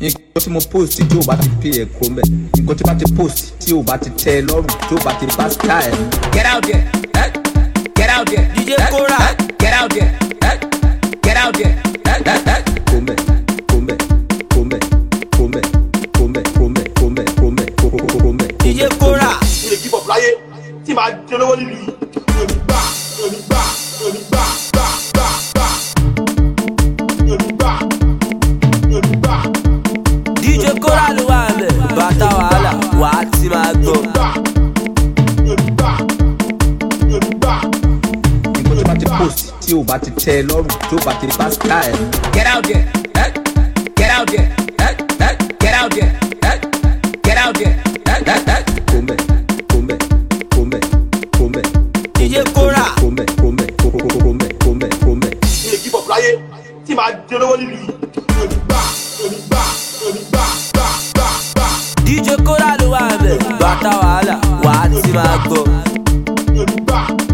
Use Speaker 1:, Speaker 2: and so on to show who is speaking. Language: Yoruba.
Speaker 1: nǹkan tí mo post tí o bá ti pay ẹ̀ kó mẹ́ nǹkan tí bá ti post tí o bá ti tẹ́ ẹ lọ́rùn tí o bá ti bá style ẹ̀. Get out there, get out there, DJ Kora, get out there, get out there, kó mẹ́ kó mẹ́ kó mẹ́ kó mẹ́ kó mẹ́ kó mẹ́ kó mẹ́ kó mẹ́ kó mẹ́. DJ Kora.
Speaker 2: mo lè give up láyé tí màá jẹ lọ́wọ́ nílùú yìí èmi gbà èmi gbà èmi gbà gbà gbà gbà èmi gbà èmi gbà.
Speaker 3: DJ Kora ló wà ń bẹ̀ bàtà wàhálà wà á ti máa gbọ́.
Speaker 2: èmi gbà èmi gbà.
Speaker 1: nǹkan tí bá ti post tí o bá ti tẹ́ ẹ lọ́rùn tí o bá ti bá style ẹ̀. Get out there, get out there, get out there, get out there, kó mẹ́ kó mẹ́ kó mẹ́ kó mẹ́.
Speaker 3: DJ Kora.
Speaker 1: kó mẹ́ kó mẹ́ kó mẹ́ kó mẹ́ kó mẹ́.
Speaker 2: mo lè give up láyé tí màá jẹ lọ́wọ́ nílùú yìí èmi gbà èmi gbà èmi gbà gbà gbà gbà.
Speaker 3: DJ Kora ló wà ń bẹ̀ bàtà wàhálà wà á ti máa gbọ́.
Speaker 2: èmi gbà.